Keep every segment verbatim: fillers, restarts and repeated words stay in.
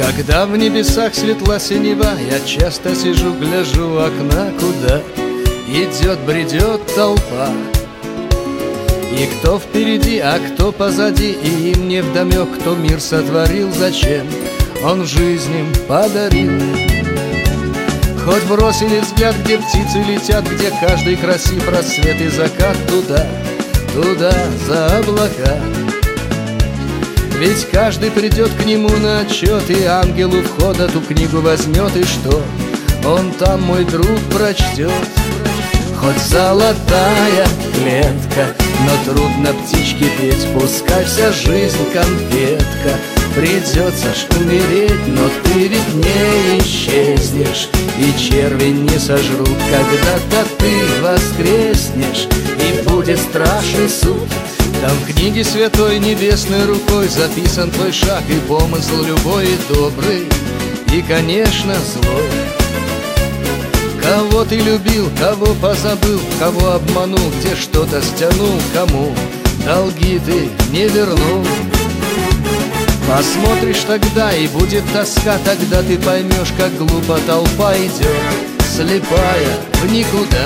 Когда в небесах светла синева, я часто сижу, гляжу у окна, куда идет, бредет толпа. И кто впереди, а кто позади, и им невдомек, кто мир сотворил, зачем он жизнь им подарил. Хоть бросили взгляд, где птицы летят, где каждый красив рассвет и закат, туда, туда, за облака. Ведь каждый придет к нему на отчет, и ангел у входа ту книгу возьмет, и что он там, мой друг, прочтет? Хоть золотая клетка, но трудно птичке петь, пускай вся жизнь конфетка. Придется ж умереть, но ты ведь не исчезнешь, и черви не сожрут. Когда-то ты воскреснешь, и будет страшный суд. Там в книге святой небесной рукой записан твой шаг и помысл любой, и добрый, и, конечно, злой. Кого ты любил, кого позабыл, кого обманул, где что-то стянул, кому долги ты не вернул. Посмотришь тогда, и будет тоска, тогда ты поймешь, как глупо толпа идет, слепая в никуда.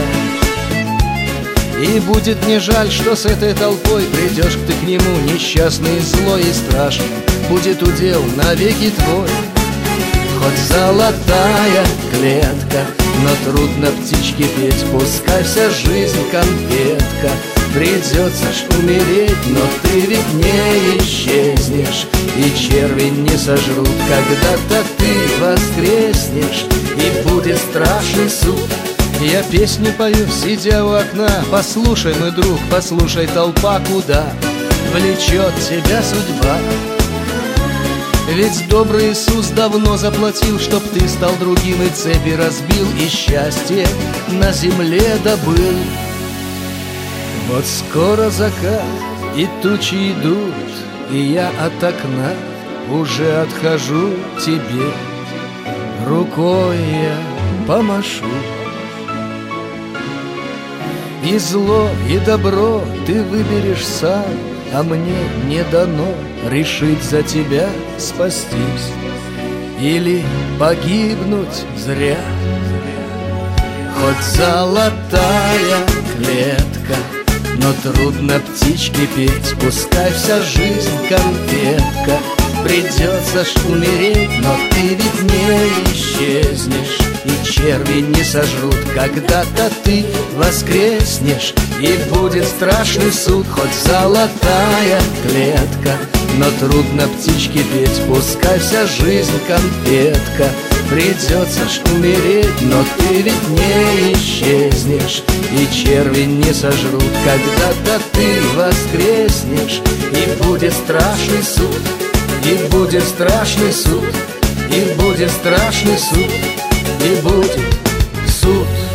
И будет не жаль, что с этой толпой придешь ты к нему, несчастный, злой и страшный, будет удел навеки твой. Хоть золотая клетка, но трудно птичке петь, пускай вся жизнь конфетка. Придется ж умереть, но ты ведь не исчезнешь, и черви не сожрут. Когда-то ты воскреснешь, и будет страшный суд. Я песню пою, сидя у окна, послушай, мой друг, послушай, толпа, куда влечет тебя судьба. Ведь добрый Иисус давно заплатил, чтоб ты стал другим, и цепи разбил, и счастье на земле добыл. Вот скоро закат, и тучи идут, и я от окна уже отхожу тебе. Рукой я помашу. И зло, и добро ты выберешь сам, а мне не дано решить за тебя спастись или погибнуть зря. Хоть золотая клетка, но трудно птичке петь, пускай вся жизнь конфетка. Придется ж умереть, но ты ведь не исчезнешь, и черви не сожрут. Когда-то ты воскреснешь, и будет страшный суд. Хоть золотая клетка, но трудно птичке петь, пускай вся жизнь конфетка. Придется ж умереть, но ты ведь не исчезнешь, и черви не сожрут. Когда-то ты воскреснешь, и будет страшный суд. И будет страшный суд, и будет страшный суд, и будет суд.